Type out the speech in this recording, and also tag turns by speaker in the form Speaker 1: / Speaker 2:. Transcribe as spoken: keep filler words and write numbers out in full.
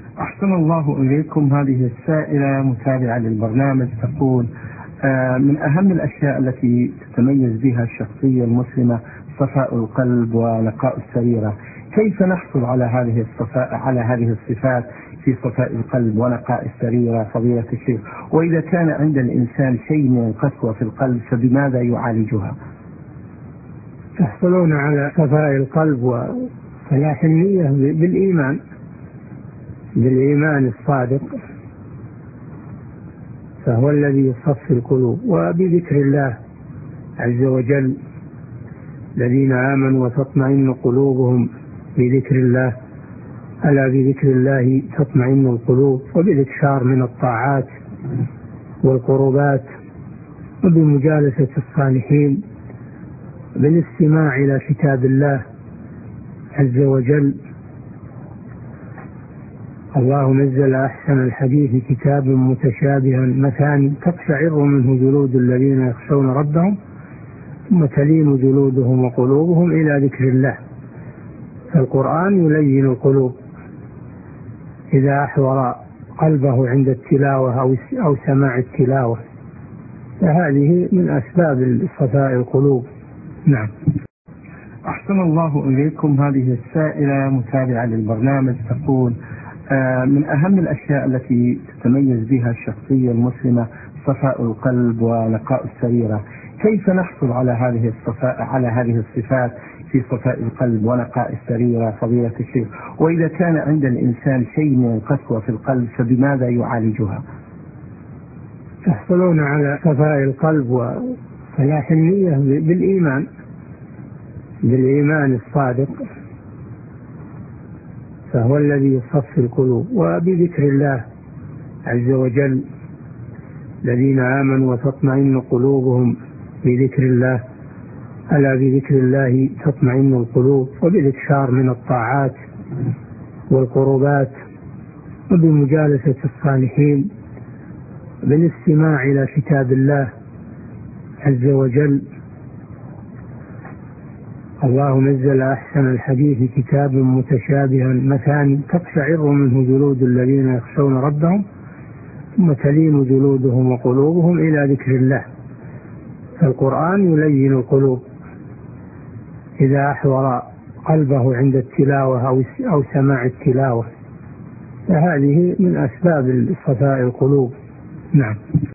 Speaker 1: أحسن الله إليكم. هذه السائلة متابعة للبرنامج تقول: آه، من أهم الأشياء التي تتميز بها الشخصية المسلمة صفاء القلب ونقاء السريرة، كيف نحصل على هذه الصفاء على هذه الصفات في صفاء القلب ونقاء السريرة فضيلة الشيخ؟ وإذا كان عند الإنسان شيء من القسوة في القلب فبماذا يعالجها؟
Speaker 2: تحصلون على صفاء القلب وصلاح النية بالإيمان بالإيمان الصادق، فهو الذي يصفي القلوب، وبذكر الله عز وجل. الذين آمنوا وتطمئن قلوبهم بذكر الله، ألا بذكر الله تطمئن القلوب، وبالإكثار من الطاعات والقربات، وبمجالسة الصالحين، بالاستماع إلى كتاب الله عز وجل. الله نزل أحسن الحديث كتابا متشابها مثاني تقشعر منه جلود الذين يخشون ربهم ثم تلين جلودهم وقلوبهم إلى ذكر الله. فالقرآن يلين القلوب إذا أحضر قلبه عند التلاوة أو أو سماع التلاوة، فهذه من أسباب صفاء القلوب. نعم.
Speaker 1: أحسن الله إليكم. هذه السائلة متابعة للبرنامج تقول: آه، من أهم الأشياء التي تتميز بها الشخصية المسلمة صفاء القلب ونقاء السريرة، كيف نحصل على هذه الصفاء على هذه الصفات في صفاء القلب ونقاء السريرة فضيلة الشيخ؟ وإذا كان عند الإنسان شيء من القسوة في القلب فبماذا يعالجها؟
Speaker 2: تحصلون على صفاء القلب وصلاح النية بالإيمان بالإيمان الصادق، فهو الذي يصفي القلوب، وبذكر الله عز وجل. الذين آمنوا وتطمئن قلوبهم بذكر الله، ألا بذكر الله تطمئن القلوب، وبالإكثار من الطاعات والقربات، وبمجالسة الصالحين، بالاستماع إلى كتاب الله عز وجل. الله نزل أحسن الحديث كتابا متشابها مثاني تقشعر منه جلود الذين يخشون ربهم ثم تلين جلودهم وقلوبهم إلى ذكر الله. فالقرآن يلين القلوب إذا أحضر قلبه عند التلاوة أو أو سماع التلاوة، فهذه من أسباب صفاء القلوب. نعم.